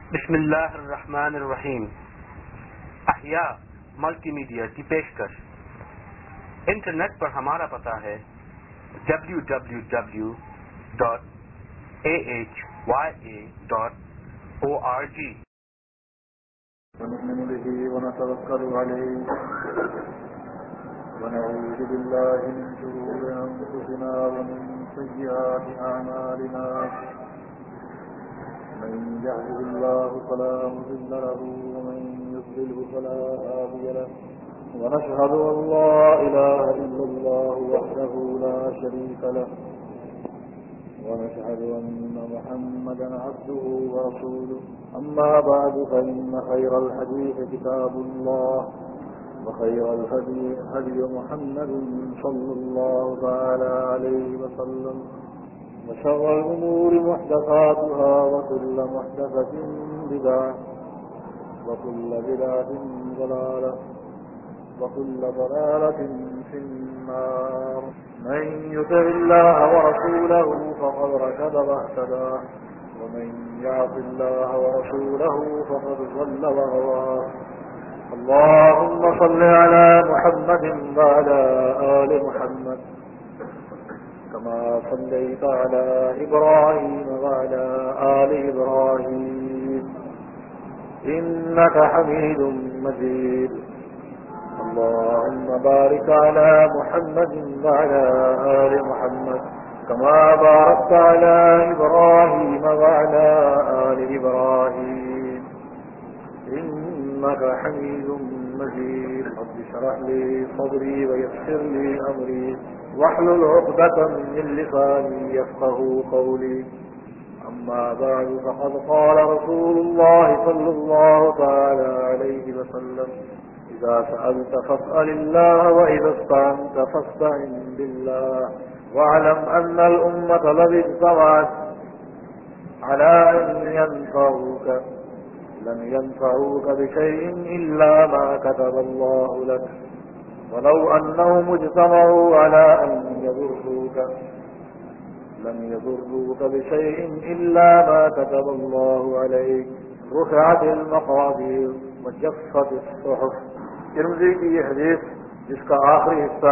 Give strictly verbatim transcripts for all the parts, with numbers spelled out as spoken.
بسم اللہ الرحمن الرحیم. احیاء ملٹی میڈیا کی پیشکش. انٹرنیٹ پر ہمارا پتہ ہے W W W dot A H Y A dot O R G. ونؤمن به ونتوكل عليه ونعوذ بالله من شرور أنفسنا ومن سيئات أعمالنا من يهده الله فلا مضل له ومن يضلل فلا هادي له ونشهد أن لا إله إلا الله وحده لا شريك له ونشهد أن محمدا عبده ورسوله. أما بعد فإن خير الحديث كتاب الله وخير الهدي هدي محمد صلى الله تعالى عليه وسلم وشر الأمور محدثاتها وكل محدثة بدعة وكل بدعة ضلالة وكل ضلالة في النار. من يطع الله ورسوله فقد رشد واهتدى ومن يعص الله ورسوله فقد ضل وغوى. اللهم صل على محمد وعلى آل محمد كما صليت على إبراهيم وعلى آل إبراهيم إنك حميد مجيد. اللهم بارك على محمد وعلى آل محمد كما باركت على إبراهيم وعلى آل إبراهيم إنك حميد مجيد. رب اشرح لي صدري ويسر لي أمري واحلل عقدة من لساني يفقهوا قولي. أما بعد فقد قال رسول الله صلى الله تعالى عليه وسلم إذا سألت فاسأل الله وإذا استعنت فاستعن بالله واعلم أن الأمة الذي اجتمعت على أن ينفعوك لن ينفعوك بشيء إلا ما كتب الله لك ولو أنهم اجتمعوا على أن يضروك لن يضروك بشيء إلا ما كتب الله عليك. رفعت المقادير وجفت الصحف. ترمذی کی یہ حدیث جس کا آخری حصہ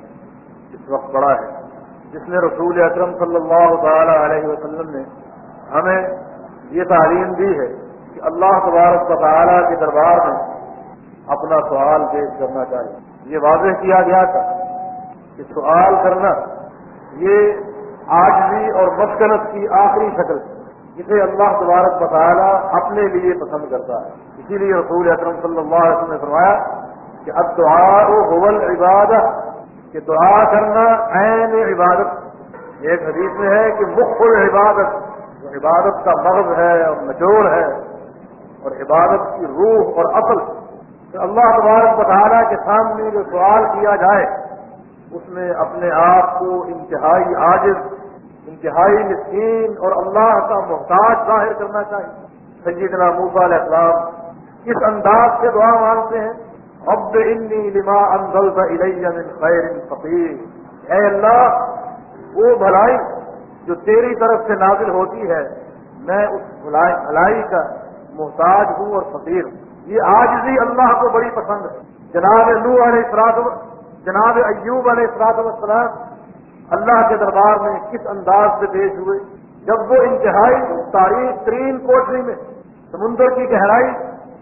اس وقت پڑا ہے، جس میں رسول اکرم صلی اللہ تعالی علیہ وسلم نے ہمیں یہ تعلیم دی ہے کہ اللہ تبارک و تعالی کے دربار میں اپنا سوال پیش کرنا چاہیے. یہ واضح کیا گیا تھا کہ سوال کرنا یہ عاجزی اور مسکنت کی آخری شکل ہے جسے اللہ تبارک و تعالی اپنے لیے پسند کرتا ہے. اسی لیے رسول اکرم صلی اللہ علیہ وسلم نے فرمایا کہ الدعاء هو العبادہ، کہ دعا کرنا عین عبادت. ایک حدیث میں ہے کہ مخ العبادت، جو عبادت کا مغز ہے اور نچوڑ ہے اور عبادت کی روح اور اصل. کہ اللہ تبارک و تعالیٰ کے سامنے جو سوال کیا جائے اس میں اپنے آپ کو انتہائی عاجز، انتہائی مسکین اور اللہ کا محتاج ظاہر کرنا چاہیے. سیدنا موسیٰ علیہ السلام کس انداز سے دعا مانگتے ہیں؟ رب انی لما انزلت الی من خیر فقیر. اے اللہ، وہ بھلائی جو تیری طرف سے نازل ہوتی ہے میں اس بھلائی کا محتاج ہوں اور فقیر ہوں. یہ عاجزی اللہ کو بڑی پسند ہے. جناب نوح علیہ السلام، جناب ایوب علیہ السلام اللہ کے دربار میں کس انداز سے پیش ہوئے جب وہ انتہائی تاریخ ترین کوٹری میں سمندر کی گہرائی،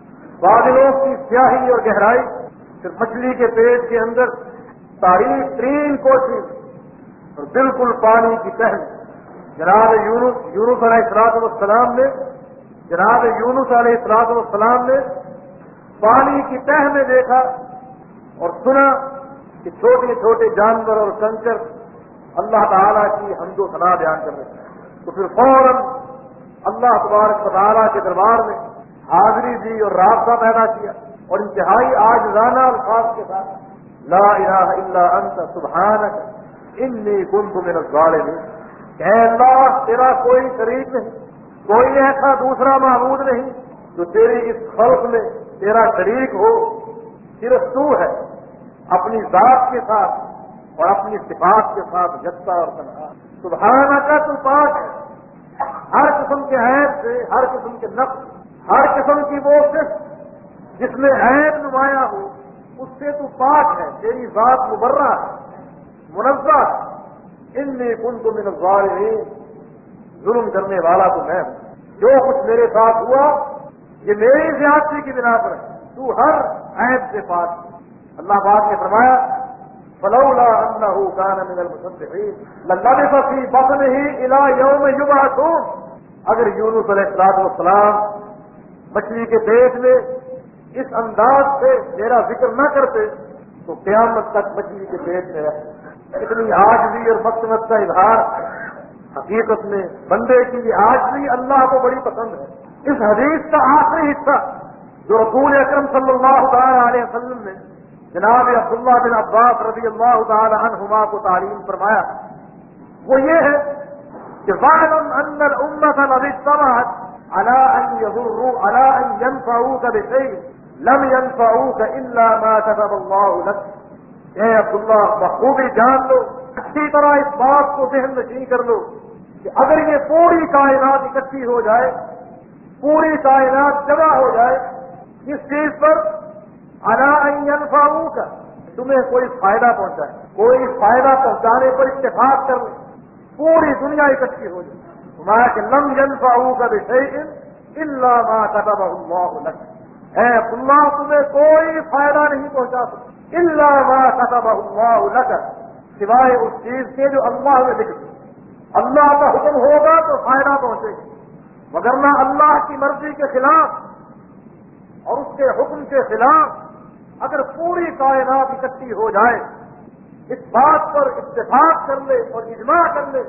بادلوں کی سیاہی اور گہرائی، پھر مچھلی کے پیٹ کے اندر تاریخ ترین کوٹری میں اور بالکل پانی کی تہ میں جناب یونس یونس علیہ السلام نے جناب یونس علیہ السلام نے پانی کی تہ میں دیکھا اور سنا کہ چھوٹے چھوٹے جانور اور کنکر اللہ تعالیٰ کی حمد و ثنا بیان کر رہے ہیں. تو پھر فوراً اللہ تبارک و تعالیٰ کے دربار میں حاضری دی اور رابطہ پیدا کیا اور انتہائی عاجزانہ الفاظ کے ساتھ لا الہ الا انت سبحانک انی کنت من الظالمین. اے اللہ، تیرا کوئی شریک نہیں، کوئی ایسا دوسرا معبود نہیں جو تیری اس خلق میں تیرا شریک ہو، صرف تو ہے اپنی ذات کے ساتھ اور اپنی صفات کے ساتھ یکتا اور تنہا. سبحانک، تو پاک ہے ہر قسم کے عیب سے، ہر قسم کے نقص، ہر قسم کی وہ صرف جس میں عیب نمایاں ہو اس سے تو پاک ہے، تیری ذات مبرہ ہے، منزہ ہے۔ انی کنت من الظالمین، ظلم کرنے والا تو میں ہوں، جو کچھ میرے ساتھ ہوا یہ میری زیادتی کی بنا پر ہے، تو ہر عیب سے پاک ہے۔ اللہ پاک نے فرمایا فلولا انہ کان من المسبحین للبث فی بطنہ الی یوم یبعثون، اگر یونس علیہ السلام مچھلی کے پیٹ میں اس انداز سے میرا ذکر نہ کرتے تو قیامت تک مچھلی کے پیٹ میں رہتے۔ اتنی عاجزی اور مقتنت کا اظہار، حقیقت میں بندے کی یہ عاجزی اللہ کو بڑی پسند ہے۔ اس حدیث کا آخری حصہ جو رسول اکرم صلی اللہ تعالی علیہ وسلم نے جناب عبداللہ بن عباس رضی اللہ تعالی عنہما کو تعلیم فرمایا وہ یہ ہے کہ وَاعْلَمْ أَنَّ الْأُمَّةَ لَوِ اجْتَمَعَتْ عَلَىٰ أَن يَضُرُّوا عَلَىٰ أَن يَنفَعُوكَ بِشَيْءٍ لَمْ يَنفَعُوكَ إِلَّا مَا كَتَبَ اللَّهُ لَكَ۔ اے عبداللہ بخوبی جان لو، اچھی طرح اس بات کو ذہن نشین کر لو کہ اگر یہ پوری کائنات اکٹھی ہو جائے، پوری کائنات جمع ہو جائے اس چیز پر عَلَىٰ أَن يَنفَعُوكَ، تمہیں کوئی فائدہ پہنچائے، کوئی فائدہ پہنچانے پر اتفاق کر لے، پوری دنیا اکٹھی ہو جائے، فرمایا کہ لم ينفعوك بشيء الا ما كتبه الله لك، اے عبداللہ تمہیں کوئی فائدہ نہیں پہنچا سکتے الا ما كتبه الله لك، سوائے اس چیز کے جو اللہ نے لکھ دی۔ اللہ کا حکم ہوگا تو فائدہ پہنچے گا، وگرنہ اللہ کی مرضی کے خلاف اور اس کے حکم کے خلاف اگر پوری کائنات اکٹھی ہو جائے، اس بات پر اتفاق کر لے اور اجماع کر لے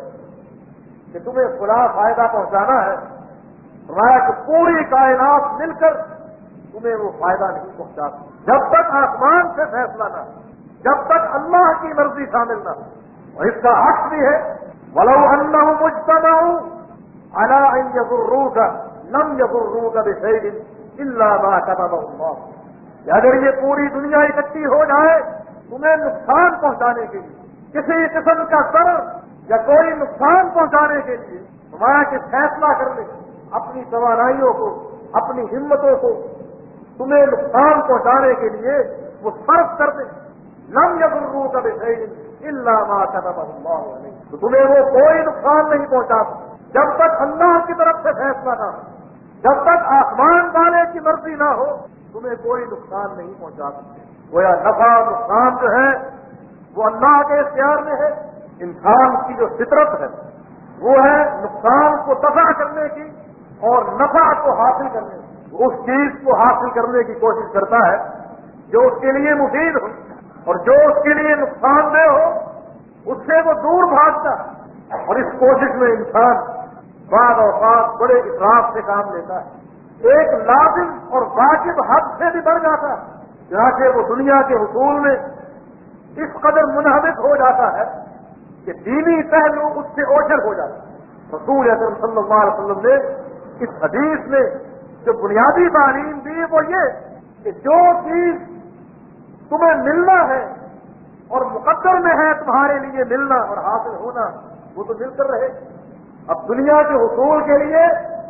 کہ تمہیں فلاں فائدہ پہنچانا ہے، فرمایا کہ پوری کائنات مل کر تمہیں وہ فائدہ نہیں پہنچا سکتی جب تک آسمان سے فیصلہ نہ ہو، جب تک اللہ کی مرضی شامل نہ ہو۔ اور اس کا عکس بھی ہے وَلَوْ أَنَّهُمْ اجْتَمَعُوا عَلَىٰ أَن يَضُرُّوكَ لَمْ يَضُرُّوكَ بِشَيْءٍ إِلَّا مَا كَتَبَهُ اللَّهُ، کہ اگر یہ پوری دنیا اکٹھی ہو جائے تمہیں نقصان پہنچانے کے لیے، کسی قسم کا ضرر یا کوئی نقصان پہنچانے کے لیے، فرمایا کہ فیصلہ کر لے اپنی توانائیوں کو، اپنی ہمتوں کو تمہیں نقصان پہنچانے کے لیے وہ صرف کر دے، لم يضروك بشيء الا ما كتبه الله عليك، تو تمہیں وہ کوئی نقصان نہیں پہنچا سکتے جب تک اللہ کی طرف سے فیصلہ نہ ہو، جب تک آسمان والے کی مرضی نہ ہو تمہیں کوئی نقصان نہیں پہنچا سکتے۔ گویا نفع اور نقصان جو ہے وہ اللہ کے اختیار میں ہے۔ انسان کی جو فطرت ہے وہ ہے نقصان کو دفع کرنے کی اور نفع کو حاصل کرنے کی، وہ اس چیز کو حاصل کرنے کی کوشش کرتا ہے جو اس کے لیے مفید ہو، اور جو اس کے لیے نقصان دہ ہو اس سے وہ دور بھاگتا ہے۔ اور اس کوشش میں انسان بعض اوقات بڑے اطراف سے کام لیتا ہے، ایک لازم اور واجب حد سے بھی بڑھ جاتا ہے، چنانچہ وہ دنیا کے حصول میں اس قدر منہمک ہو جاتا ہے کہ دینی پہلو اس سے اوجھل ہو جاتا ہے۔ رسول اکرم صلی اللہ علیہ وسلم نے اس حدیث میں جو بنیادی تعلیم دی وہ یہ کہ جو چیز تمہیں ملنا ہے اور مقدر میں ہے تمہارے لیے ملنا اور حاصل ہونا وہ تو مل کر رہے۔ اب دنیا کے حصول کے لیے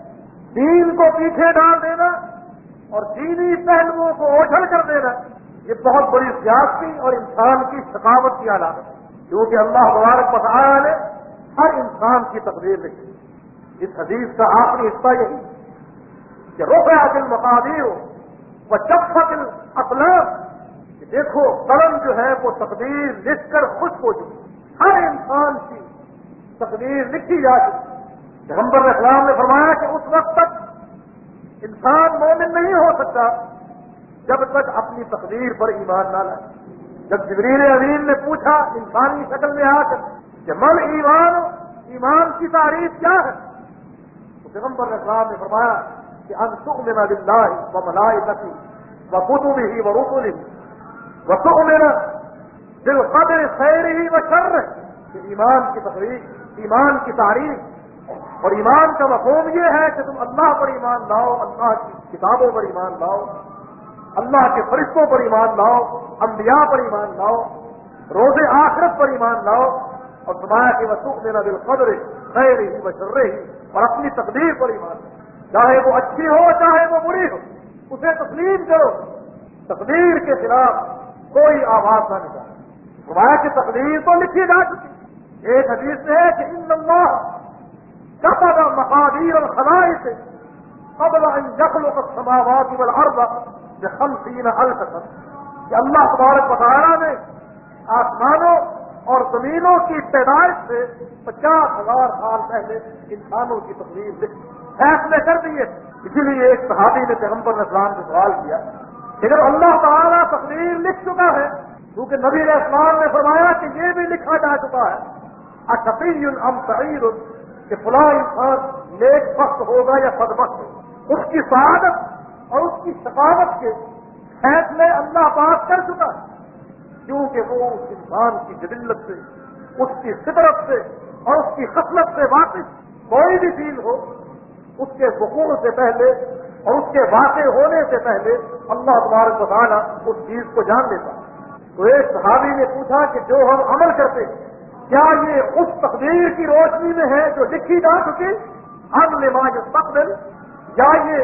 دین کو پیچھے ڈال دینا اور دینی پہلوؤں کو اوجھل کر دینا یہ بہت بڑی زیادتی اور انسان کی ثقافت کی علامت ہے، کیونکہ اللہ تبارک و تعالی نے ہر انسان کی تقدیر لکھی۔ اس حدیث کا آخری حصہ یہی کہ رفعت المقادیر وجفت الاقلام، کہ دیکھو قلم جو ہے وہ تقدیر لکھ کر خوش ہو چکی، ہر انسان کی تقدیر لکھی جا چکی۔ پیغمبر اسلام نے فرمایا کہ اس وقت تک انسان مومن نہیں ہو سکتا جب تک اپنی تقدیر پر ایمان نہ لائے۔ جب جبریل امین نے پوچھا انسانی شکل میں آ کر کہ مل ایمان، ایمان کی تعریف کیا ہے، تو پیغمبر اسلام نے فرمایا کہ ان تؤمن باللہ وملائکتہ وکتبہ ورسلہ وتؤمن بالقدر خیرہ وشرہ، کہ ایمان کی تقریر، ایمان کی تعریف اور ایمان کا مفہوم یہ ہے کہ تم اللہ پر ایمان لاؤ، اللہ کی کتابوں پر ایمان لاؤ، اللہ کے فرشتوں پر ایمان لاؤ، انبیاء پر ایمان لاؤ، روز آخرت پر ایمان لاؤ، اور فرمایا کہ وتؤمن بالقدر خیرہ وشرہ، اور اپنی تقدیر پر ایمان لاؤ۔ چاہے وہ اچھی ہو چاہے وہ بری ہو، اسے تسلیم کرو، تقدیر کے خلاف کوئی آواز نہ نکالے۔ فرمایا کہ تقدیر تو لکھی جا چکی۔ ایک حدیث میں ہے کہ ان اللہ كتب مقادیر الخلائق قبل ان يخلق السماوات والارض بخمسین الف سنہ، کہ اللہ تبارک و تعالیٰ نے آسمانوں اور زمینوں کی پیدائش سے پچاس ہزار سال پہلے انسانوں کی تقدیر لکھی، فیصلے کر دیے۔ اسی لیے ایک صحابی نے پیغمبر اسلام سے سوال کیا کہ جب اللہ تعالیٰ تقدیر لکھ چکا ہے، کیونکہ نبی علیہ السلام نے فرمایا کہ یہ بھی لکھا جا چکا ہے اشقی ام سعید، کہ فلاں انسان نیک بخت ہوگا یا بدبخت ہوگا، اس کی سعادت اور اس کی شقاوت کے فیصلے اللہ پاک کر چکا ہے، کیونکہ وہ اس انسان کی جبلت سے، اس کی فطرت سے اور اس کی خصلت سے واقف کوئی بھی چیز ہو، اس کے وقوع سے پہلے اور اس کے واقع ہونے سے پہلے اللہ تبارک و تعالیٰ اس چیز کو جان لیتا ہے۔ تو ایک صحابی نے پوچھا کہ جو ہم عمل کرتے ہیں کیا یہ اس تقدیر کی روشنی میں ہے جو لکھی جا چکی، ہم لما یستقبل، یا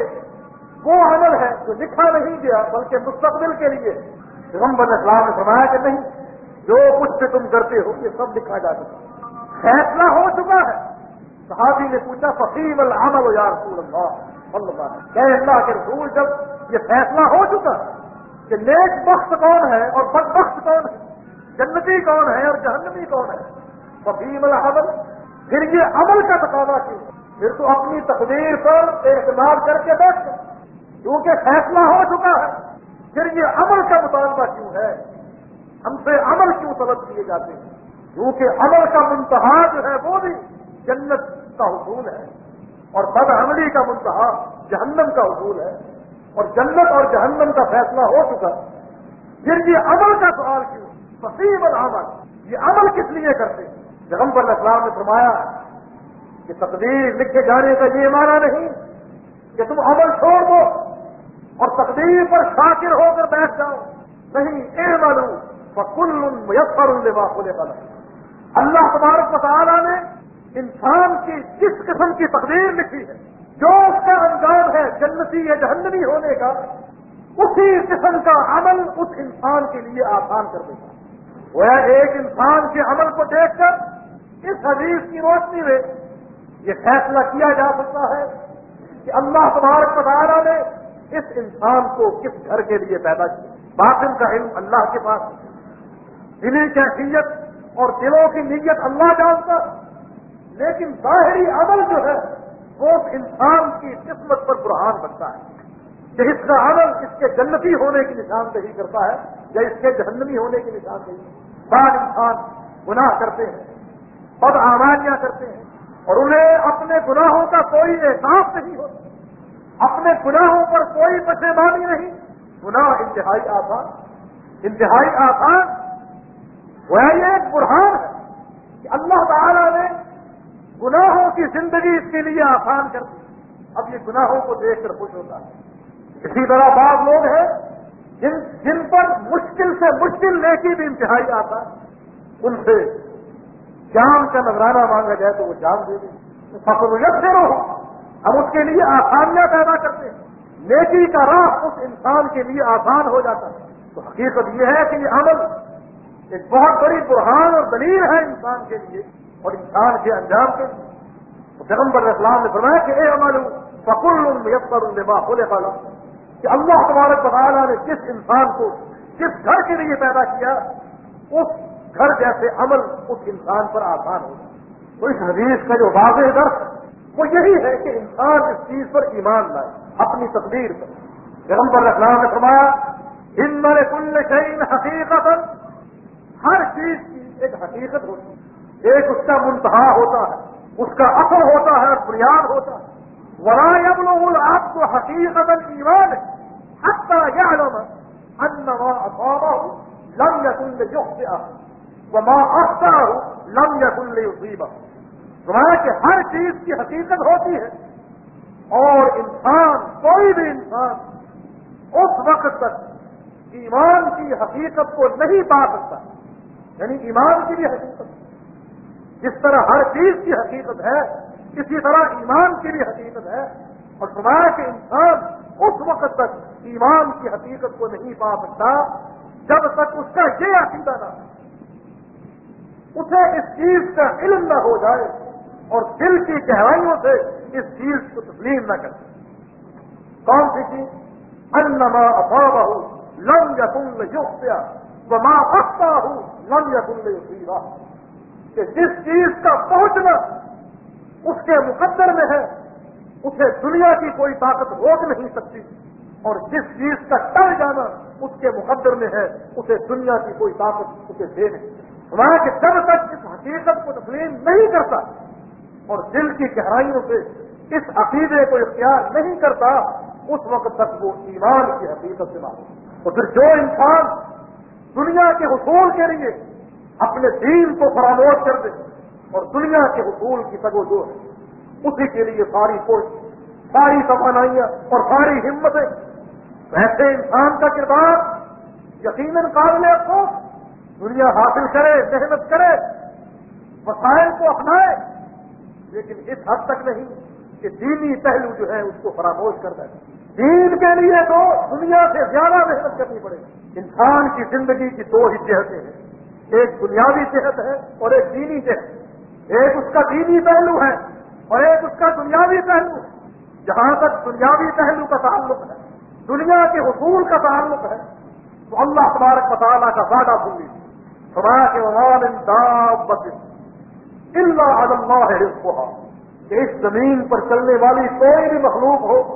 یہ وہ عمل ہے جو لکھا نہیں گیا بلکہ مستقبل کے لیے؟ پیغمبر اسلام نے فرمایا کہ نہیں، جو کچھ بھی تم کرتے ہو یہ سب لکھا جا چکا، فیصلہ ہو چکا ہے۔ صحابی نے پوچھا فقیم العمل یا رسول اللہ صلی اللہ علیہ وسلم، کہ اللہ کے رسول جب یہ فیصلہ ہو چکا کہ نیک بخت کون ہے اور بدبخت کون ہے، جنتی کون ہے اور جہنمی کون ہے، فقیم العمل، پھر یہ عمل کا تقاضا کیوں؟ پھر تو اپنی تقدیر پر اعتماد کر کے بیٹھ کر، کیونکہ فیصلہ ہو چکا ہے، پھر یہ عمل کا مطالبہ کیوں ہے؟ ہم سے عمل کیوں طلب کیے جاتے ہیں؟ کیونکہ عمل کا منتہا جو ہے وہ بھی جنت کا حصول ہے، اور بد عملی کا منتہا جہنم کا حصول ہے، اور جنت اور جہنم کا فیصلہ ہو چکا، پھر یہ عمل کا سوال کیوں؟ فقیم العمل، یہ عمل کس لیے کرتے ہیں؟ پیغمبر علیہ السلام نے فرمایا کہ تقدیر لکھے جانے کا یہ معنی نہیں کہ تم عمل چھوڑ دو اور تقدیر پر شاکر ہو کر بیٹھ جاؤ، نہیں، اعملوا فکل میسر لما خلق له۔ اللہ تبارک و تعالیٰ نے انسان کی جس قسم کی تقدیر لکھی ہے، جو اس کا انجام ہے جنتی یا جہنمی ہونے کا، اسی قسم کا عمل اس انسان کے لیے آسان کر دیتا ہے۔ وہ ایک انسان کے عمل کو دیکھ کر اس حدیث کی روشنی میں یہ فیصلہ کیا جا سکتا ہے کہ اللہ تبارک و تعالیٰ نے اس انسان کو کس گھر کے لیے پیدا کیا۔ باطن کا علم اللہ کے پاس ہے، دلی کیفیت اور دلوں کی نیت اللہ جانتا، لیکن ظاہری عمل جو ہے وہ اس انسان کی قسمت پر برہان بنتا ہے کہ اس کا عمل اس کے جنتی ہونے کی نشاندہی کرتا ہے یا اس کے جہنمی ہونے کی نشاندہی۔ بعض انسان گناہ کرتے ہیں، بد اعمالیاں کرتے ہیں، اور انہیں اپنے گناہوں کا کوئی احساس نہیں ہوتا، اپنے گناہوں پر کوئی پشیمانی نہیں۔ گناہ انتہائی آسان، انتہائی آسان، وہ یہ ایک برہان ہے کہ اللہ تعالیٰ نے گناہوں کی زندگی اس کے لیے آسان کر دی، اب یہ گناہوں کو دیکھ کر خوش ہوتا ہے۔ اسی طرح بعض لوگ ہیں جن جن پر مشکل سے مشکل نیکی بھی انتہائی آتا ہے، ان سے جام کا نذرانہ مانگا جائے تو وہ جام دے دیں، فخر سے رہو، ہم اس کے لیے آسانیاں پیدا کرتے ہیں، نیکی کا راہ اس انسان کے لیے آسان ہو جاتا ہے۔ تو حقیقت یہ ہے کہ یہ عمل ایک بہت بڑی برہان اور دلیل ہے انسان کے لیے اور انسان کے انجام کے لیے۔ تو پیغمبر علیہ السلام نے فرمایا کہ اے عمل فکل میسر لما خلق له، کہ اللہ تبارک و تعالیٰ نے جس انسان کو جس گھر کے لیے پیدا کیا، اس گھر جیسے عمل اس انسان پر آسان ہوگا۔ تو اس حدیث کا جو واضح درس ہے وہ یہی ہے کہ انسان اس چیز پر ایمان لائے، اپنی تقدیر پر۔ پیغمبر علیہ السلام نے فرمایا ان لکل شیء حقیقت، ہر چیز کی ایک حقیقت ہوتی ہے، ایک اس کا منتہا ہوتا ہے، اس کا اصل ہوتا ہے اور بنیاد ہوتا ہے۔ ولا يبلغ العبد حقیقت الایمان حتى يعلم ان ما اصابه لم يكن ليخطئه وما اخطأه لم يكن ليصيبه۔ فرمایا کہ ہر چیز کی حقیقت ہوتی ہے، اور انسان، کوئی بھی انسان اس وقت تک ایمان کی حقیقت کو نہیں پا سکتا، یعنی ایمان کی بھی حقیقت جس طرح ہر چیز کی حقیقت ہے، اسی طرح ایمان کی بھی حقیقت ہے اور فرمایا کہ انسان اس وقت تک ایمان کی حقیقت کو نہیں پا سکتا جب تک اس کا یہ عقیدہ نہ ہو، اسے اس چیز کا علم نہ ہو جائے اور دل کی گہرائیوں سے اس چیز کو تسلیم نہ کرے۔ کون سی چیز؟ انما اصابہ لم یکن لیخطئ وما اخطأہ لم یکن لیصیبہ، کہ جس چیز کا پہنچنا اس کے مقدر میں ہے اسے دنیا کی کوئی طاقت روک نہیں سکتی، اور جس چیز کا ٹل جانا اس کے مقدر میں ہے اسے دنیا کی کوئی طاقت اسے دے نہیں۔ ہمارا کہ جب تک اس حقیقت کو تسلیم نہیں کرتا اور دل کی گہرائیوں سے اس عقیدے کو اختیار نہیں کرتا اس وقت تک وہ ایمان کی حقیقت سے معلوم۔ تو پھر جو انسان دنیا کے حصول کے لیے اپنے دین کو فراموش کر دے اور دنیا کے حصول کی تگ و دو ہے، اسی کے لیے ساری کوشش، ساری توانائیاں اور ساری ہمتیں، ویسے انسان کا کردار یقیناً قابل افسوس، دنیا حاصل کرے، محنت کرے، وسائل کو اپنائے، لیکن اس حد تک نہیں کہ دینی پہلو جو ہے اس کو فراموش کر دے۔ دین کے لیے تو دنیا سے زیادہ محنت کرنی پڑے گی۔ انسان کی زندگی کی دو ہی جہتیں ہیں، ایک دنیاوی جہت ہے اور ایک دینی جہت۔ ایک اس کا دینی پہلو ہے اور ایک اس کا دنیاوی پہلو ہے۔ جہاں تک دنیاوی پہلو کا تعلق ہے، دنیا کے حصول کا تعلق ہے، تو اللہ تبارک و تعالیٰ کا وعدہ سن لیجیے، فرمایا کہ وما من دابۃ الا علی اللہ رزقها، کہ اس زمین پر چلنے والی کوئی بھی مخلوق ہو،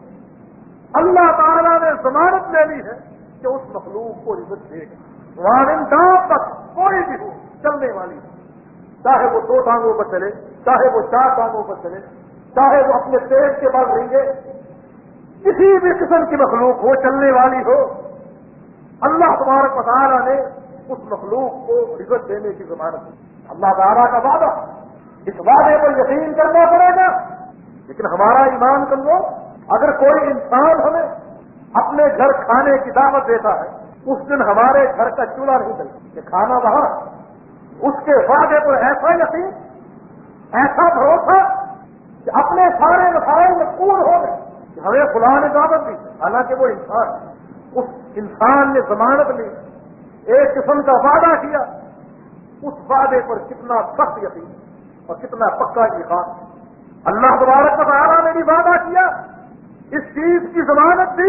اللہ تعالیٰ نے ضمانت لے لی ہے کہ اس مخلوق کو رزق دے گا۔ وما من دابۃ، کوئی بھی ہو چلنے والی، چاہے وہ دو ٹانگوں پر چلے، چاہے وہ چار ٹانگوں پر چلے، چاہے وہ اپنے پیٹ کے بل رہیں گے، کسی بھی قسم کی مخلوق ہو چلنے والی ہو، اللہ تبارک و تعالیٰ نے اس مخلوق کو رزق دینے کی ضمانت دی۔ اللہ تعالیٰ کا وعدہ، اس وعدے پر یقین کرنا پڑے گا۔ لیکن ہمارا ایمان کمزور، اگر کوئی انسان ہمیں اپنے گھر کھانے کی دعوت دیتا ہے، اس دن ہمارے گھر کا چولہا نہیں جلتا کہ کھانا وہاں، اس کے وعدے پر ایسا یقین، ایسا بھروسہ کہ اپنے سارے مسائل میں پور ہو گئے کہ ہمیں خدا نے دعوت دی، حالانکہ وہ انسان، اس انسان نے ضمانت لی، ایک قسم کا وعدہ کیا، اس وعدے پر کتنا سخت یقین اور کتنا پکا ایمان۔ اللہ تبارک و تعالیٰ نے بھی وعدہ کیا، اس چیز کی ضمانت دی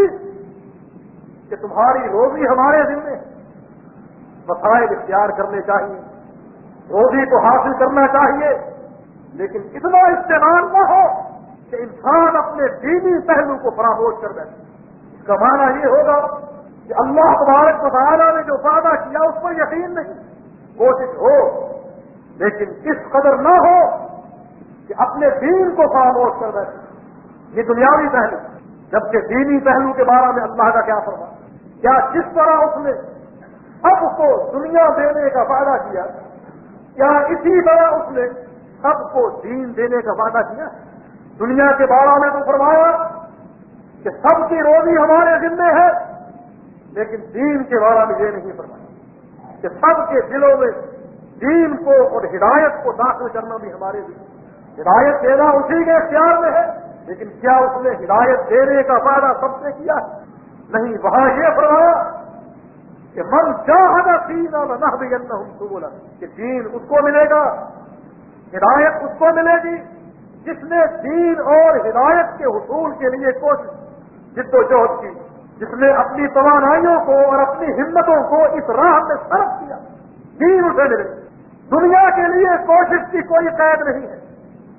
کہ تمہاری روزی ہمارے ذمے ہے، وسائل اختیار کرنے چاہیے، روزی کو حاصل کرنا چاہیے، لیکن اتنا استعمال نہ ہو کہ انسان اپنے دینی پہلو کو فراموش کر بیٹھے۔ اس کا معنی یہ ہوگا کہ اللہ تبارک و تعالیٰ نے جو وعدہ کیا اس پر یقین نہیں، کوشش ہو لیکن اس قدر نہ ہو کہ اپنے دین کو فراموش کر بیٹھے۔ یہ دنیاوی پہلو، جبکہ دینی پہلو کے بارے میں اللہ کا کیا فرما، کیا جس طرح اس نے سب کو دنیا دینے کا وعدہ کیا، کیا اسی طرح اس نے سب کو دین دینے کا وعدہ کیا؟ دنیا کے بارے میں تو فرمایا کہ سب کی روزی ہمارے ذمے ہے، لیکن دین کے بارے میں یہ نہیں فرمایا کہ سب کے دلوں میں دین کو اور ہدایت کو داخل کرنا بھی ہمارے ذمے۔ ہدایت دینا اسی کے اختیار میں ہے، لیکن کیا اس نے ہدایت دینے کا وعدہ سب سے کیا؟ نہیں، وہاں یہ فرمایا کہ من جاہد فینا لنہدینہم سبلنا، کہ دین اس کو ملے گا، ہدایت اس کو ملے گی جس نے دین اور ہدایت کے حصول کے لیے کوشش، جد و جہد کی، جس نے اپنی توانائیوں کو اور اپنی ہمتوں کو اس راہ میں صرف کیا، دین اسے ملے۔ دنیا کے لیے کوشش کی کوئی قید نہیں ہے،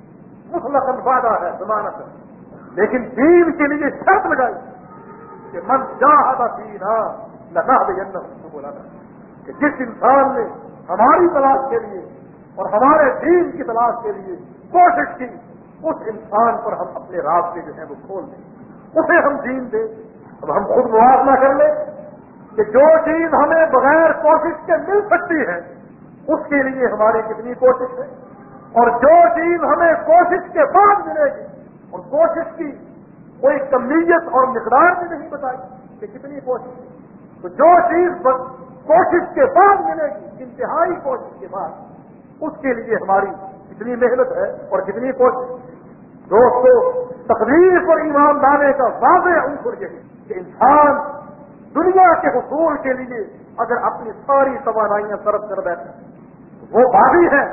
مطلقاً وعدہ ہے، ضمانت ہے، لیکن دین کے لیے شرط لگائی کہ من جاہد فینا لنہدینہم سبلنا، کہ جس انسان نے ہماری تلاش کے لیے اور ہمارے دین کی تلاش کے لیے کوشش کی، اس انسان پر ہم اپنے راستے جو ہیں وہ کھول دیں، اسے ہم دین دیں۔ اب ہم خود موازنہ کر لیں کہ جو چیز ہمیں بغیر کوشش کے مل سکتی ہے اس کے لیے ہماری کتنی کوشش ہے، اور جو چیز ہمیں کوشش کے بعد ملے گی، اور کوشش کی کوئی کمیت اور مقدار بھی نہیں بتائی کہ کتنی کوشش ہے، تو جو چیز کوشش کے بعد ملے گی، انتہائی کوشش کے بعد، اس کے لیے ہماری کتنی محنت ہے اور کتنی کوشش۔ دوستو تقدیر پر ایمان لانے کا واضح عنصر یہی کہ انسان دنیا کے حصول کے لیے اگر اپنی ساری توانائیاں صرف کر بیٹھے وہ باغی ہے،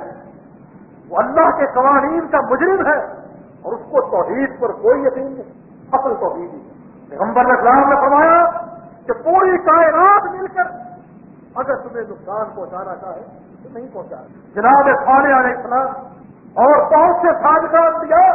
وہ اللہ کے قوانین کا مجرم ہے اور اس کو توحید پر کوئی یقین نہیں، اصل توحید ہی ہے۔ پیغمبر اسلام نے فرمایا کہ پوری کائنات مل کر اگر تمہیں نقصان پہنچانا چاہے تو نہیں پہنچا۔ جناب صالح علیہ السلام اور بہت سے صادقان انبیاء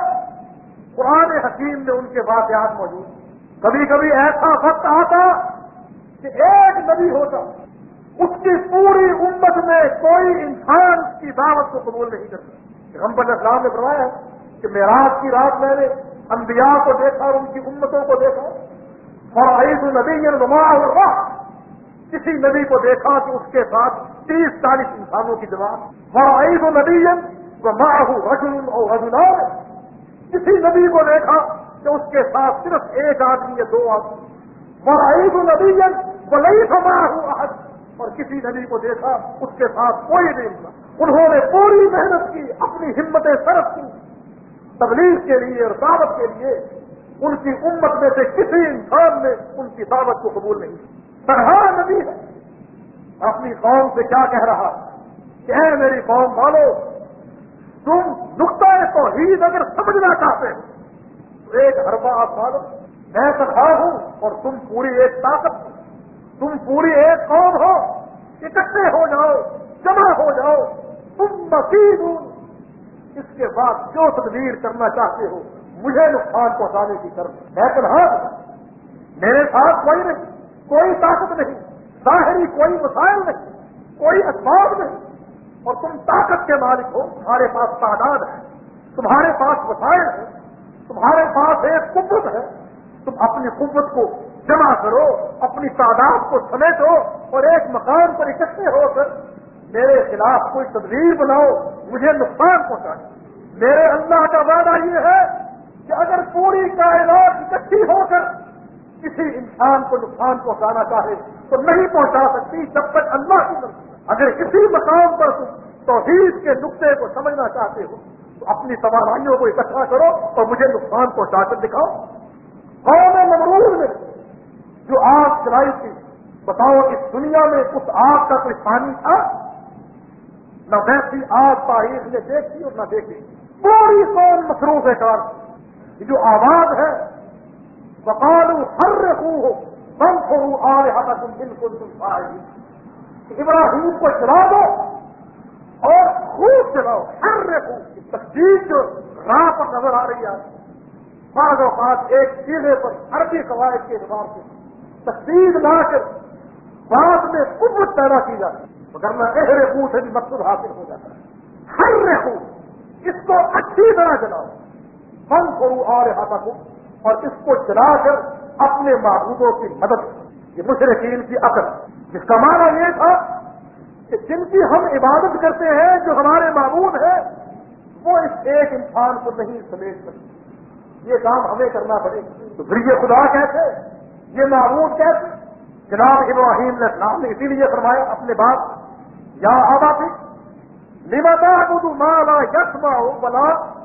قرآن حکیم میں ان کے واقعات موجود۔ کبھی کبھی ایسا وقت آتا کہ ایک نبی ہوتا، اس کی پوری امت میں کوئی انسان کی دعوت کو قبول نہیں کرتا۔ پیغمبر اسلام نے فرمایا کہ معراج کی رات میں نے انبیاء کو دیکھا اور ان کی امتوں کو دیکھا، فرائض نبی ومعہ، کسی نبی کو دیکھا کہ اس کے ساتھ تیس چالیس انسانوں کی جماعت، فرائض نبی ومعہ رجل او رجلان، کسی نبی کو دیکھا کہ اس کے ساتھ صرف ایک آدمی یا دو آدمی، فرائض نبی ولیس معہ احد، اور کسی نبی کو دیکھا اس کے ساتھ کوئی نہیں تھا۔ انہوں نے پوری محنت کی، اپنی ہمتیں صرف کی تبلیغ کے لیے اور دعوت کے لیے، ان کی امت میں سے کسی انسان نے ان کی دعوت کو قبول نہیں کی۔ تنہا نبی ہے، اپنی قوم سے کیا کہہ رہا کہ اے میری قوم والو، تم نقطۂ توحید اگر سمجھنا چاہتے ہو تو ایک حربہ آپ مانو، میں تنہا ہوں اور تم پوری ایک طاقت ہو، تم پوری ایک قوم ہو، اکٹھے ہو جاؤ، جمع ہو جاؤ، تم مزید ہو، اس کے بعد جو تدبیر کرنا چاہتے ہو مجھے نقصان پہنچانے کی کرو۔ میں تنہا ہوں، میرے ساتھ کوئی نہیں، کوئی طاقت نہیں، ظاہری کوئی وسائل نہیں، کوئی اسباب نہیں، اور تم طاقت کے مالک ہو، تمہارے پاس تعداد ہے، تمہارے پاس وسائل ہے، تمہارے پاس ایک قوت ہے، تم اپنی قوت کو جمع کرو، اپنی تعداد کو سمیٹو اور ایک مقام پر اکٹھے ہو کر میرے خلاف کوئی تدبیر بناؤ، مجھے نقصان پہنچائے۔ میرے اللہ کا وعدہ یہ ہے کہ اگر پوری کائنات اکٹھی ہو کر کسی انسان کو نقصان پہنچانا چاہے تو نہیں پہنچا سکتی جب تک اللہ کی مرضی۔ اگر کسی مقام پر تم توحید کے نقطے کو سمجھنا چاہتے ہو تو اپنی توانائیوں کو اکٹھا کرو اور مجھے نقصان پہنچا کر دکھاؤ۔ قوم نمرود نے جو آگ چلائی تھی، بتاؤ اس دنیا میں اس آگ کا کوئی پانی تھا؟ نہ ویسی آگ تاریخ نے دیکھی اور نہ دیکھی، پوری قوم مصروف کار۔ یہ جو آواز ہے وقالوا حرقوه وانصروا آلهتكم ان كنتم فاعلين، ابراہیم کو جلا دو اور خوب جلاؤ، حرقوا، تقدیر جو راہ پر نظر آ رہی ہے، بعض اوقات ایک سیرے پر عربی قواعد کے اعتبار سے تقدیر لا کر بعد میں قوت پیدا کی جاتی ہے، مگر نہ اہر خو سے بھی مقصود حاصل ہو جاتا ہے۔ حرقوا، اس کو اچھی طرح جلاؤ، وانصروا آلهتكم، اور اس کو جلا کر اپنے معبودوں کی مدد کرو۔ یہ مشرکین کی عقل، جس کا معنی یہ تھا کہ جن کی ہم عبادت کرتے ہیں، جو ہمارے معبود ہیں، وہ اس ایک انسان کو نہیں سمیٹ سکتے، یہ کام ہمیں کرنا پڑے گا۔ تو پھر یہ خدا کیسے، یہ معبود کیسے؟ جناب ابراہیم علیہ السلام نے اسی لیے فرمایا اپنے باپ، یا اباتی لم تعبد ما لا يسمع ولا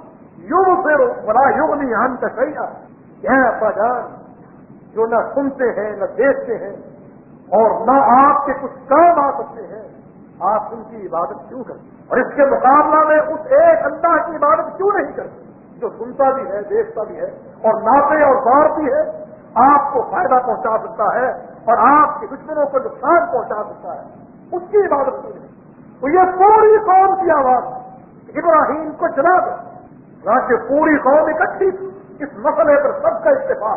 یبصر ولا یغنی عنک شیئا، اے ابا جان، جو نہ سنتے ہیں نہ دیکھتے ہیں اور نہ آپ کے کچھ کام آ سکتے ہیں، آپ ان کی عبادت کیوں کرتے؟ اور اس کے مقابلہ میں اس ایک اللہ کی عبادت کیوں نہیں کرتے جو سنتا بھی ہے، دیکھتا بھی ہے اور نافع اور ضار بھی ہے، آپ کو فائدہ پہنچا سکتا ہے اور آپ کے دشمنوں کو نقصان پہنچا سکتا ہے، اس کی عبادت کیوں نہیں؟ تو یہ پوری قوم کی آواز ابراہیم کو جلا دو، کہ پوری قوم اکٹھی تھی، اس مسئلے پر سب کا اتفاق،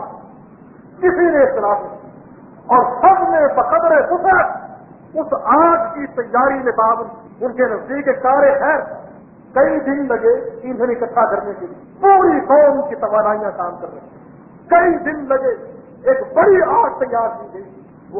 کسی نے اختلاف نہیں، اور سب نے بقدر وسعت اس آگ کی تیاری میں تعاون۔ ان کے نزدیک ایک کار خیر، کئی دن لگے ایندھن اکٹھا کرنے کے لیے، پوری قوم کی توانائیاں کام کر رہی ہیں، کئی دن لگے، ایک بڑی آگ تیار کی گئی۔ وہ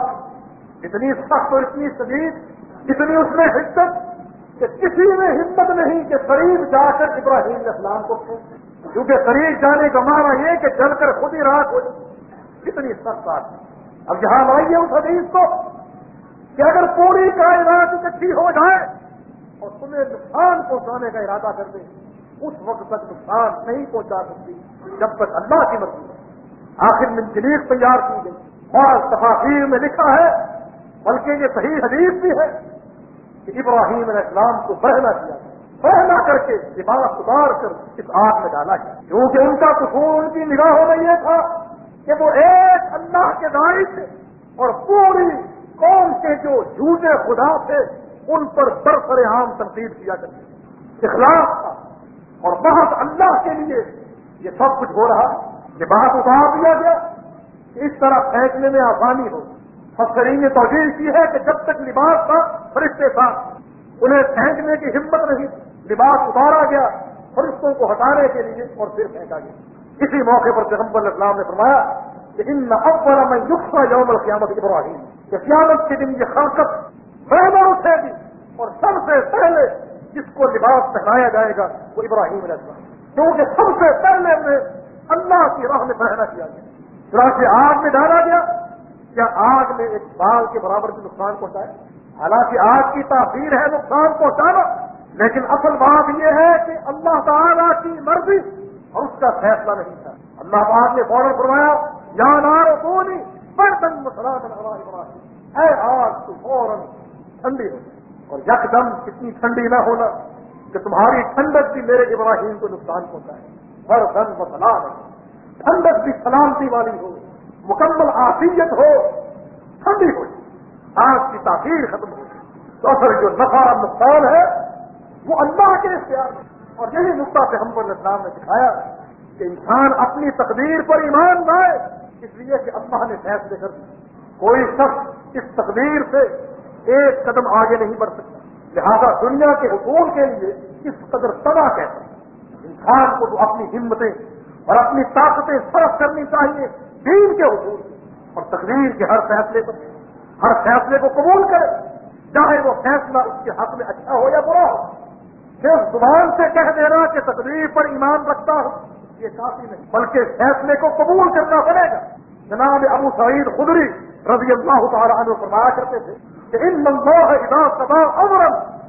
آگ اتنی سخت اور اتنی شدید، اتنی اس میں حدت کہ کسی میں ہمت نہیں کہ قریب جا کر ابراہیم علیہ السلام کو پھینکے، کیونکہ قریب جانے کا معنی یہ کہ جل کر خود ہی راک ہو جائے، کتنی سخت بات ہے۔ اب یہاں لائیے اس حدیث کو کہ اگر پوری کائنات اکٹھی ہو جائے اور تمہیں نقصان پہنچانے کا ارادہ کر دے، اس وقت تک نقصان نہیں پہنچا سکتی جب تک اللہ کی مرضی ہے۔ آخر منجلیق تیار کی گئی اور تفاسیر میں لکھا ہے، بلکہ یہ صحیح حدیث بھی ہے کہ ابراہیم علیہ السلام کو بہنا کیا بہنا کر کے لباس اتار کر اس آگ میں ڈالا گیا، کیونکہ ان کا قصور ان کی نگاہوں میں یہ تھا کہ وہ ایک اللہ کے داعی تھے اور پوری قوم کے جو جھوٹے خدا تھے ان پر برسر عام تنقید کیا کرتے، اخلاص تھا اور محض اللہ کے لیے یہ سب کچھ ہو رہا۔ لباس اتار دیا گیا کہ اس طرح پھینکنے میں آسانی ہو۔ مفسرین نے توجیہ کی ہے کہ جب تک لباس تھا فرشتے تھا، انہیں پھینکنے کی ہمت نہیں، لباس اتارا گیا فرشتوں کو ہٹانے کے لیے اور پھر پھینکا گیا۔ اسی موقع پر پیغمبر علیہ السلام نے فرمایا کہ ان اول من یخفى یوم القیامت ابراہیم، کہ قیامت کے دن یہ خلقت پہلے اٹھے گی اور سب سے پہلے جس کو لباس پہنایا جائے گا وہ ابراہیم علیہ السلام، کیونکہ سب سے پہلے انہیں اللہ کی راہ میں پہنا کیا گیا۔ چنانچہ آگ میں ڈالا گیا، کیا آگ میں ایک بال کے برابر بھی نقصان پہنچائے؟ حالانکہ آگ کی تاثیر ہے نقصان پہنچانا، لیکن اصل بات یہ ہے کہ اللہ تعالیٰ کی مرضی اور اس کا فیصلہ نہیں تھا۔ اللہ پاک نے فوراً فرمایا یا نار کونی بردن وسلاما علی ابراہیم، اے آگ تو فوراً ٹھنڈی ہو، اور یکدم اتنی ٹھنڈی نہ ہونا کہ تمہاری ٹھنڈک بھی میرے ابراہیم کو نقصان پہنچائے۔ بردن وسلاما، ٹھنڈک بھی سلامتی والی ہو، مکمل عافیت ہو، ٹھنڈی ہو، آگ کی تاثیر ختم ہو۔ تو اصل جو نفع نقصان ہے وہ اللہ کے اختیار میں، اور یہی نقطہ پیغمبر علیہ السلام نے دکھایا کہ انسان اپنی تقدیر پر ایمان لائے، اس لیے کہ اللہ نے فیصلے کر دی، کوئی شخص اس تقدیر سے ایک قدم آگے نہیں بڑھ سکتا، لہذا دنیا کے حصول کے لیے اس قدر تباہ کہتا ہے۔ انسان کو تو اپنی ہمتیں اور اپنی طاقتیں صرف کرنی چاہیے دین کے حصول اور تقدیر کے ہر فیصلے پر، ہر فیصلے کو قبول کرے، چاہے وہ فیصلہ اس کے حق میں اچھا ہو یا برا ہو۔ صرف زبان سے کہہ دینا کہ تقدیر پر ایمان رکھتا ہوں یہ کافی نہیں، بلکہ فیصلے کو قبول کرنا پڑے گا۔ جناب ابو سعید خدری رضی اللہ تعالی عنہ فرمایا کرتے تھے کہ ان اللہ اذا قضى امرا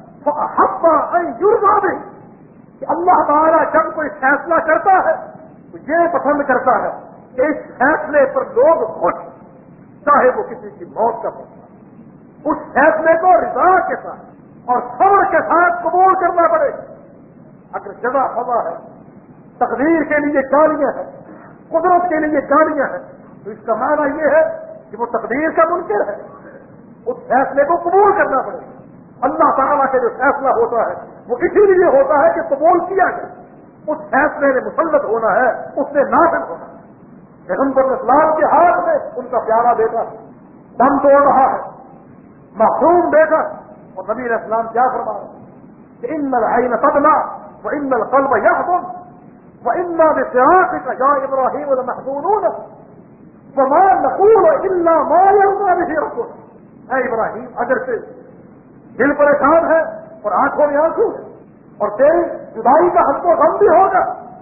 فاحب ان يرضى به، کہ اللہ تعالیٰ جب کوئی فیصلہ کرتا ہے تو یہ پسند کرتا ہے کہ اس فیصلے پر لوگ خوش، چاہے وہ کسی کی موت کا فیصلہ، اس فیصلے کو رضا کے ساتھ اور صبر کے ساتھ قبول کرنا پڑے۔ اگر جزا فضا ہے، تقدیر کے لیے گالیاں ہیں، قدرت کے لیے گالیاں ہیں، تو اس کا معنی یہ ہے کہ وہ تقدیر کا منکر ہے، اس فیصلے کو قبول کرنا پڑے گا۔ اللہ تعالیٰ کا جو فیصلہ ہوتا ہے وہ اسی لیے ہوتا ہے کہ قبول کیا جائے، اس فیصلے میں مسلط ہونا ہے، اس سے نافذ ہونا ہے۔ پیغمبر اسلام کے ہاتھ میں ان کا پیارا بیٹا دم توڑ رہا ہے، معصوم بیٹا، اور نبی علیہ السلام کیا فرما رہے ہیں کہ ان العین تدمع وان القلب يحزن وانا بفراقك يا ابراهيم لمحزونون وما نقول الا ما يرضى به ربنا۔ اے ابراہیم، اگر سے دل پریشان ہے اور آنکھوں میں آنسو ہے اور تیری جدائی کا ہم کو غم بھی ہوگا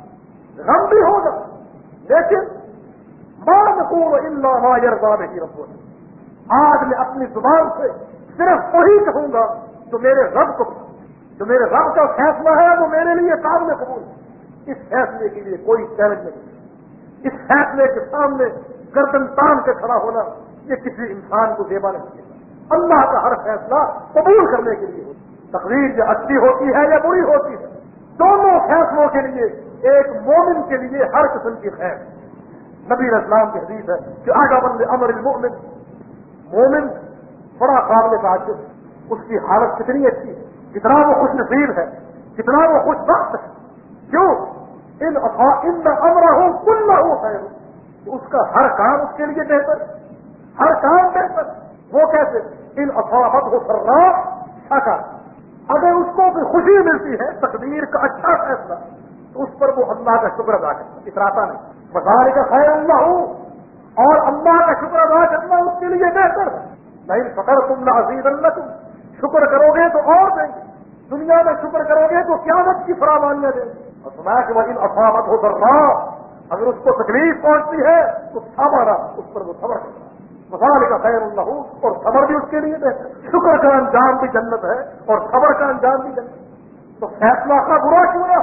غم بھی ہوگا لیکن ما نقول الا ما يرضى به ربنا، آج میں اپنی زبان سے صرف وہی کہوں گا جو میرے رب کو جو میرے رب کا فیصلہ ہے وہ میرے لیے قابل قبول ہے۔ اس فیصلے کے لیے کوئی چیلنج نہیں، اس فیصلے کے سامنے گردن تان کے کھڑا ہونا یہ کسی انسان کو زیبا نہیں ہے۔ اللہ کا ہر فیصلہ قبول کرنے کے لیے ہوتا ہے، تقدیر جو اچھی ہوتی ہے یا بری ہوتی ہے، دونوں فیصلوں کے لیے ایک مومن کے لیے ہر قسم کی خیر۔ نبی علیہ السلام کی حدیث ہے کہ آگا بند امر المؤمن، مومن بڑا قابل تعجب، اس کی حالت کتنی اچھی ہے، کتنا وہ خوش نصیب ہے، کتنا وہ خوش بخت ہے۔ کیوں؟ ان ان امرہ کلہ خیر، اس کا ہر کام اس کے لیے بہتر، ہر کام بہتر۔ وہ کیسے؟ ان اصابتہ سراء شکر، اگر اس کو کوئی خوشی ملتی ہے تقدیر کا اچھا فیصلہ تو اس پر وہ اللہ کا شکر ادا کرتا ہے، اتراتا نہیں۔ وذالک خیر اللہ، اور اللہ کا شکر ادا کرنا اس کے لیے بہتر ہے۔ نہیں فقرتم لازیدنکم، شکر کرو گے تو اور دیں گے، دنیا میں شکر کرو گے تو قیامت کی فراوانیاں دیں گے۔ اور سنا کہ وَإِنْ أَصَابَتْهُ ضَرَّاءٌ، اگر اس کو تکلیف پہنچتی ہے تو صبر، اس پر وہ صبر کرتا ہے۔ وذالک خیر اللہ، اور صبر بھی اس کے لیے بہتر، شکر کا انجام بھی جنت ہے اور صبر کا انجام بھی جنت۔ تو فیصلہ کا برا کیوں نہ ہو،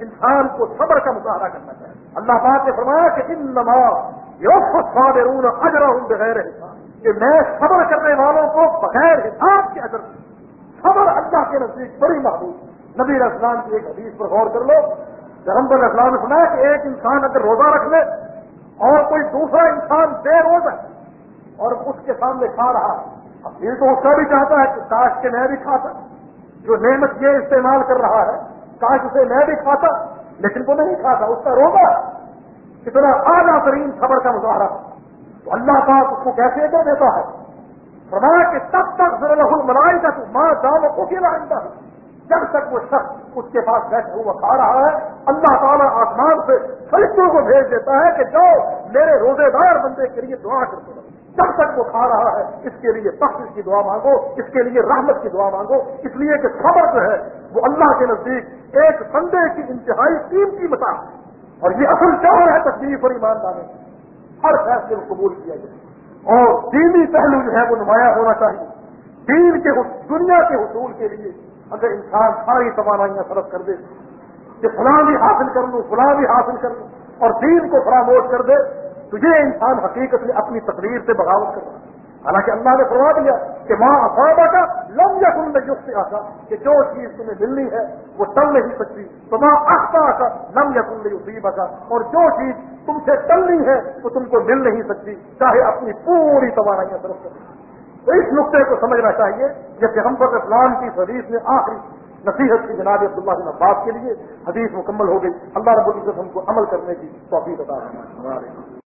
انسان کو صبر کا مظاہرہ کرنا چاہیے. اللہ پاک نے فرمایا کہ انما یوفی الصابرون اجرهم بغیر حساب، کہ میں صبر کرنے والوں کو بغیر حساب کے اجر دوں. صبر اللہ کے نزدیک بڑی محبوب. نبی علیہ السلام کی ایک حدیث پر غور کر لو. پیغمبر علیہ السلام نے سنایا کہ ایک انسان اگر روزہ رکھ لے اور کوئی دوسرا انسان بے روزہ اور اس کے سامنے کھا رہا ہے، اب یہ تو اس کا بھی چاہتا ہے کہ کاش کے میں بھی کھاتا، جو نعمت یہ استعمال کر رہا ہے کاش اسے میں بھی کھاتا، لیکن وہ نہیں کھاتا، اس کا روزہ کتنا اعلیٰ ترین صبر کا مظاہرہ. تو اللہ پاک اس کو کیسے اجر دیتا ہے؟ فرمایا کہ تب تک ذرا لہ الملائکۃ ما دام قتل عنده، جب تک وہ شخص اس کے پاس بیٹھا ہوا کھا رہا ہے اللہ تعالیٰ آسمان سے فرشتوں کو بھیج دیتا ہے کہ جو میرے روزے دار بندے کے لیے دعا کرتے رہو. جب تک وہ کھا رہا ہے اس کے لیے بخشش کی دعا مانگو، اس کے لیے رحمت کی دعا مانگو. اس لیے کہ صبر جو ہے وہ اللہ کے نزدیک ایک بندے کی انتہائی قیمتی متاع ہے، اور یہ اصل چور ہے تکلیف اور ایمانداری. ہر فیصلے کو قبول کیا جائے اور دینی پہلو جو ہے وہ نمایاں ہونا چاہیے. دین کے دنیا کے حصول کے لیے اگر انسان ساری توانائیاں صرف کر دے کہ فلاں بھی حاصل کر لوں فلاں بھی حاصل کر لوں اور دین کو فراموش کر دے تو یہ انسان حقیقت میں اپنی تقریر سے بغاوت کر رہا ہے. حالانکہ اللہ نے فرما دیا کہ ماں اصابہ کا لم یکن لیخطئک کا، کہ جو چیز تمہیں ملنی ہے وہ ٹل نہیں سکتی. تو ماں اخطأ کا لم یکن لیصیبک کا، اور جو چیز تم سے ٹلنی ہے وہ تم کو مل نہیں سکتی چاہے اپنی پوری توانائیاں صرف کریں. تو اس نقطے کو سمجھنا چاہیے. جب پیغمبر اسلام کی حدیث میں آخری نصیحت کی جناب عبداللہ بن عباس کے لیے حدیث مکمل ہو گئی. اللہ رب العزت ہم کو عمل کرنے کی توفیق عطا فرمائے.